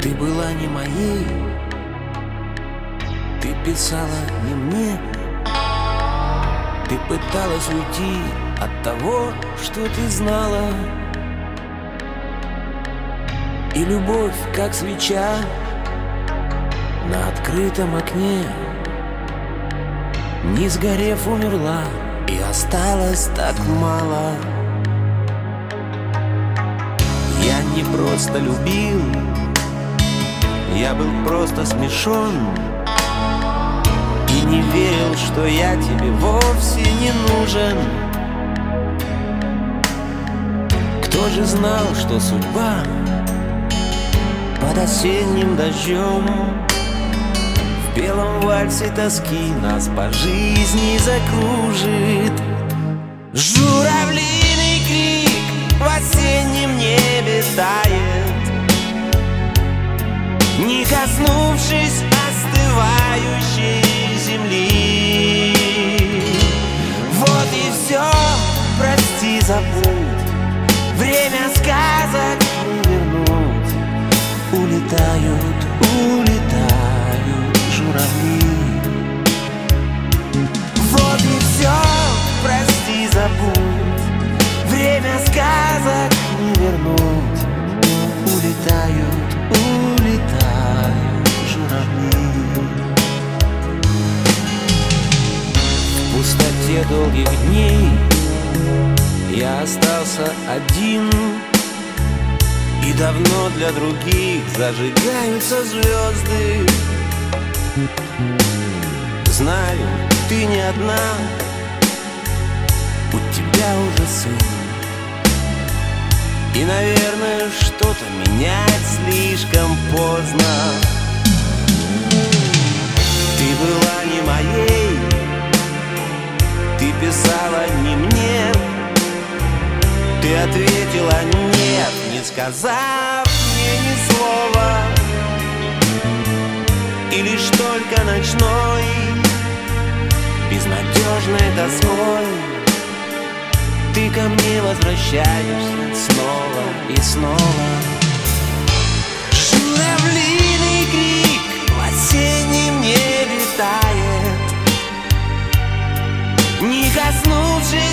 Ты была не моей, ты писала не мне. Ты пыталась уйти от того, что ты знала. И любовь, как свеча на открытом окне, не сгорев, умерла, и осталось так мало. Я не просто любил, я был просто смешон и не верил, что я тебе вовсе не нужен. Кто же знал, что судьба под осенним дождем в белом вальсе тоски нас по жизни закружит? Журавлиный крик в осеннем небе тает, не коснувшись остывающей земли. Вот и все, прости, забудь, время сказок не вернуть. Улетают, улетают журавли. Вот и все, прости, забудь, время сказок не вернуть. Улетают, улетают журавли. В пустоте долгих дней я остался один, и давно для других зажигаются звезды. Знаю, ты не одна, у тебя уже сын. И, наверное, что-то менять слишком поздно. Ты была не моей, ты писала не мне. Ты ответила нет, не сказав мне ни слова. И лишь только ночной, безнадежной тоской, ты ко мне возвращаешься снова и снова. Журавлиный крик в осеннем небе тает, не коснувшись